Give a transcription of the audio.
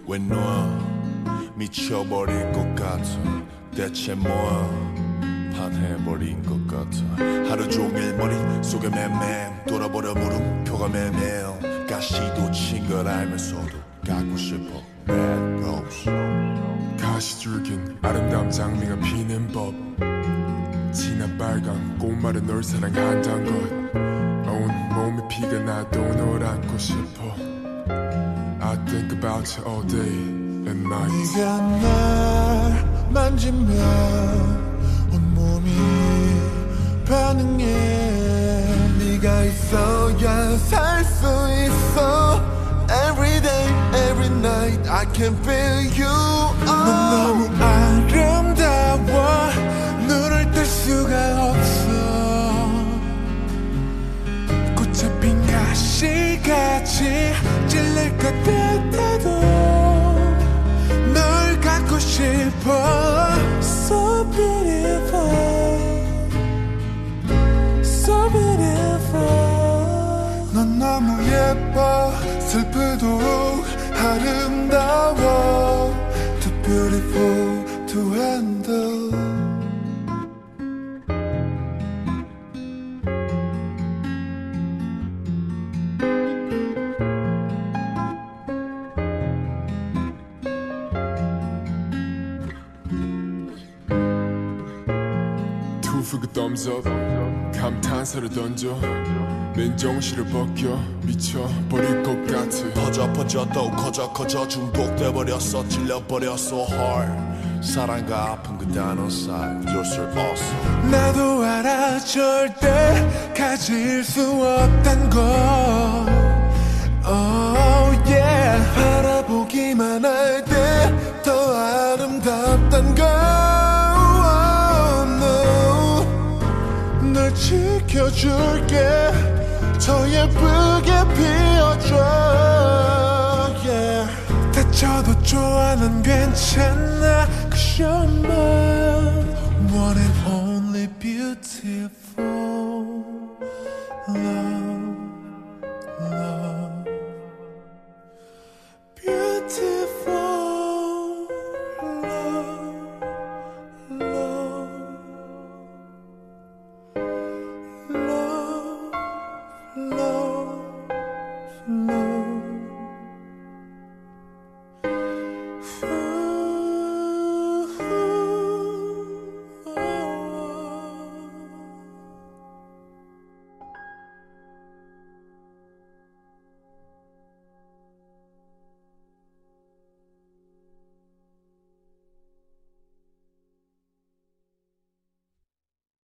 왜 너 미쳐버릴 것 같아 대체 뭐야 반해버린 것 같아 하루 종일 머릿속에 맴맴 돌아버려 물음표가 매매요 가시도 친 걸 알면서도 갖고 싶어 Red Rose 가시줄긴 아름다운 장미가 피는 법 진한 빨간 꽃말은 널 사랑한단 것 온 몸에 피가 나도 널 안고 싶어 I think about you all day and night 네가 날 만지면 온몸이 반응해 네가 있어야 살 수 있어 Every day, every night I can feel you 넌 너무 아름다워 눈을 뗄 수가 없어 꽃에 핀 가시같이 찔릴 것 같아도 널 갖고 싶어 So beautiful So beautiful 넌 너무 예뻐 슬프도록 아름다워 Too beautiful to handle Two for the thumbs up 감탄사를 던져 맨정신을 벗겨 미쳐버릴 것 같아 퍼져 또 커져 중독돼버렸어 찔려버렸어 hard 사랑과 아픔 그 단어 사이 You're so awesome 나도 알아 절대 가질 수 없단 걸 Oh yeah 바라보기만 할 때 더 아름답단 걸 oh, no. 널 지켜줄게 더 예쁘게 피어줘 yeah. 다쳐도 좋아 난 괜찮아 Cause you're my one and only beautiful